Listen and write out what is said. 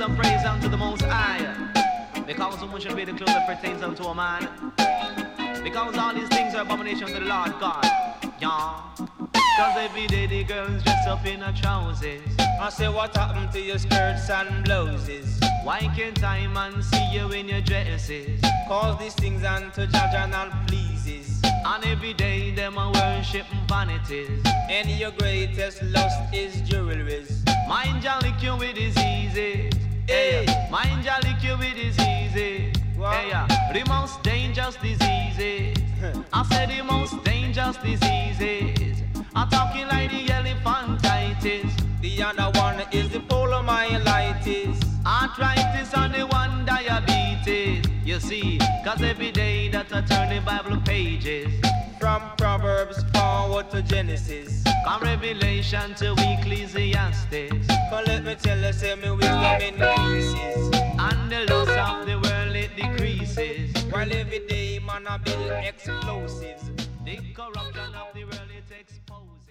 some praise unto the Most High. Because woman should be the clothes that pertains unto a man. Because all these things are abomination to the Lord God. Yeah. Cause every day the girls dress up in her trousers. I say what happened to your skirts and blouses? Why can't I man see you in your dresses? Cause these things unto Jaja and pleases. And every day them a worship vanities. And your greatest lust is jewelries. Mind ya lick you with diseases. Hey, mind ya lick you with diseases. Hey, the most dangerous diseases. I said the most dangerous diseases. I'm talking like the elephantitis. The other one is the polymyelitis. Arthritis and the one diabetes. You see, cause every day that I turn the Bible pages. From Proverbs forward to Genesis. From Revelation to Ecclesiastes. Come let me tell you, say me wisdom increases. And the loss of the world it decreases. While every day man I build explosives. The corruption of the world it exposes.